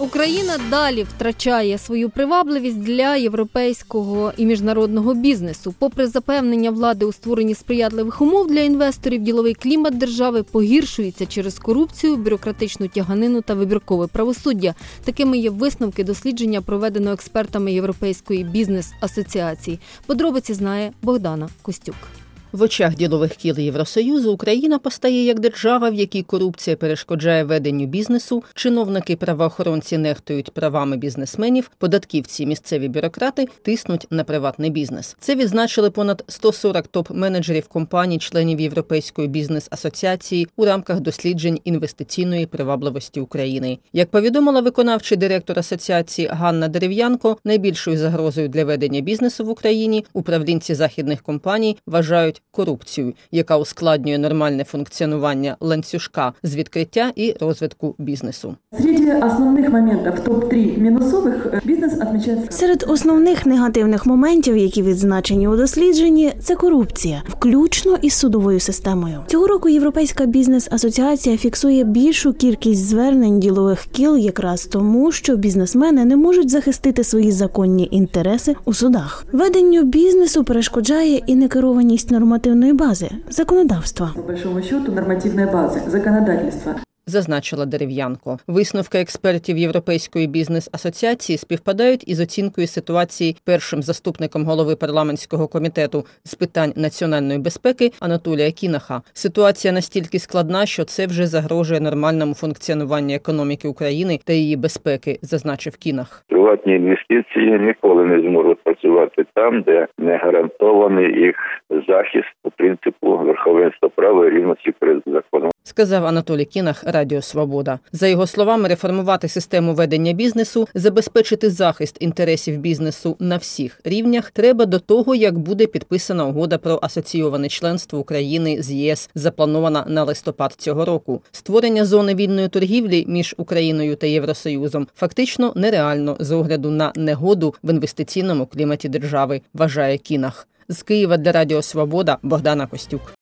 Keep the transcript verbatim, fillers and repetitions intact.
Україна далі втрачає свою привабливість для європейського і міжнародного бізнесу. Попри запевнення влади у створенні сприятливих умов для інвесторів, діловий клімат держави погіршується через корупцію, бюрократичну тяганину та вибіркове правосуддя. Такими є висновки дослідження, проведеного експертами Європейської бізнес-асоціації. Подробиці знає Богдана Костюк. В очах ділових кіл Євросоюзу Україна постає як держава, в якій корупція перешкоджає веденню бізнесу, чиновники, правоохоронці нехтують правами бізнесменів, податківці, місцеві бюрократи тиснуть на приватний бізнес. Це відзначили понад сто сорок топ-менеджерів компаній, членів Європейської бізнес-асоціації у рамках досліджень інвестиційної привабливості України. Як повідомила виконавчий директор асоціації Ганна Дерев'янко, найбільшою загрозою для ведення бізнесу в Україні управлінці західних компаній вважають корупцію, яка ускладнює нормальне функціонування ланцюжка з відкриття і розвитку бізнесу. Серед основних моментів топ три мінусових бізнес відмічає... Серед основних негативних моментів, які відзначені у дослідженні, це корупція, включно із судовою системою. Цього року Європейська бізнес-асоціація фіксує більшу кількість звернень ділових кіл якраз тому, що бізнесмени не можуть захистити свої законні інтереси у судах. Веденню бізнесу перешкоджає і некерованість нормативної бази – законодавства. По большому счету, нормативної бази – законодательства. Зазначила Дерев'янко. Висновки експертів Європейської бізнес-асоціації співпадають із оцінкою ситуації першим заступником голови парламентського комітету з питань національної безпеки Анатолія Кінаха. Ситуація настільки складна, що це вже загрожує нормальному функціонуванню економіки України та її безпеки, зазначив Кінах. Приватні інвестиції ніколи не зможуть працювати там, де не гарантований їх захист по принципу верховенства права і рівності перед законом. Сказав Анатолій Кінах Радіо Свобода. За його словами, реформувати систему ведення бізнесу, забезпечити захист інтересів бізнесу на всіх рівнях треба до того, як буде підписана угода про асоційоване членство України з ЄС, запланована на листопад цього року. Створення зони вільної торгівлі між Україною та Євросоюзом фактично нереально з огляду на негоду в інвестиційному кліматі держави, вважає Кінах. З Києва для Радіо Свобода Богдана Костюк.